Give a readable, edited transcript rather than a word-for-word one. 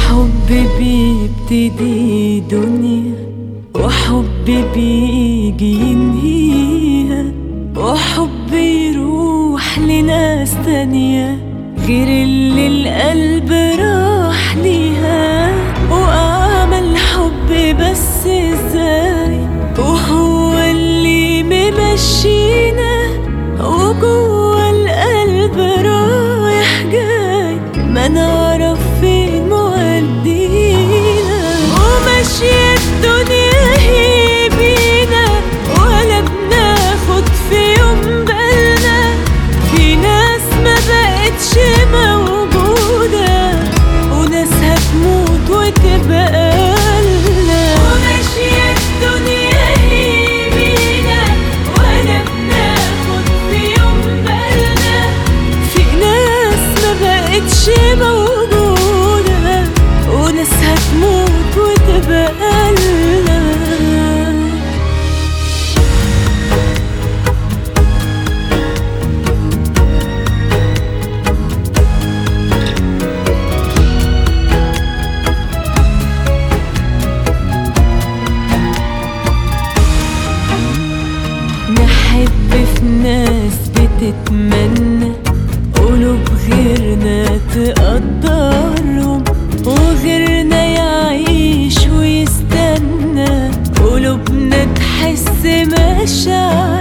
حب بيبتدي دنيا، وحب بيجي ينهيها، وحب يروح لناس تانية غير اللي القلب راح ليها. وأعمل حب بس ازاي وهو اللي ممشينا، وجوه القلب رايح جاي ما نعرف فين مودينا. وماشية الدنيا هي بينا ولا بناخد في يوم بالنا، في ناس ما بقتش موجودة وناس هتموت وتبقى لنا. وماشية الدنيا هي بينا ولا بناخد في يوم بالنا، في ناس ما بقتش موجودة وناس هتموت وتبقى لنا. نحب في ناس بتتمنى قلوب غيرنا تقدرهم، وغيرنا يعيش ويستنى قلوبنا تحس مشاعر.